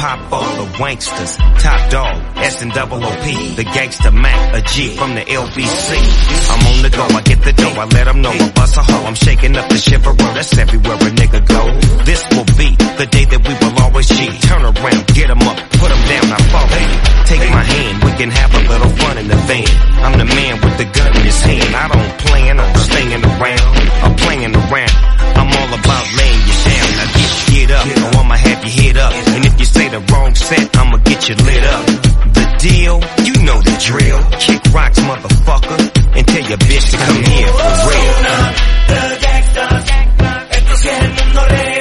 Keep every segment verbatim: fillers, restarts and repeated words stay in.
pop all the wanksters. Top dog, S and double O P, the gangster Mac, a G from the L B C. I'm on the go, I get the dough, I let them know I bust a hoe. I'm shaking up the shiver, that's everywhere a nigga go. This will be the day that we will always G. Turn around, get them up, put them down, I fall. Take my hand, we can have a little fun in the van. I'm the man with the gun in his hand. I don't plan on staying around, I'm playing around. I'm all about laying you down. Now get your head up, or I'ma have your head up. And if you say the wrong set, I'ma get you lit up. The deal, you know the drill. Kick rocks, motherfucker, and tell your bitch to come here for real. The gangsters, esto sí es el mundo real.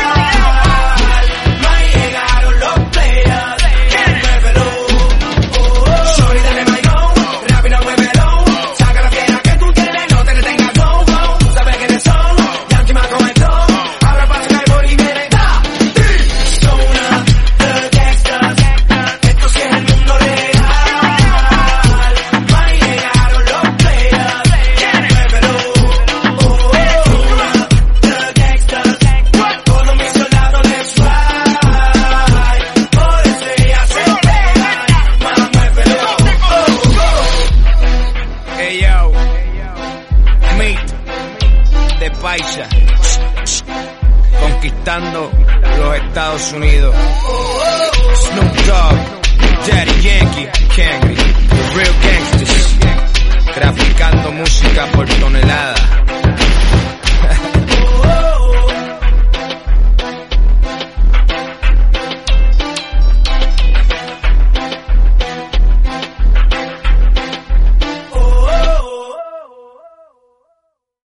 No ahí llegaron los players. Muévelo, shorty dale mayor, rápido muévelo. Saca la fiera que tú tienes, no te detengas, go, go. Tú sabes quiénes son, Yankee más comentó. Ahora pasa que hay por y viene, da, Zona, the gangsters, esto sí es el mundo real. No ahí llegaron los players. Muévelo, Zona, the gangsters, todos mis soldados de swag. Por eso ellas se pegan, más muévelo. Hey yo, Meet, de Paisa, conquistando los Estados Unidos. Snoop Dogg, Daddy Yankee, Kangri, The Real Gangsters, traficando música por tonelada.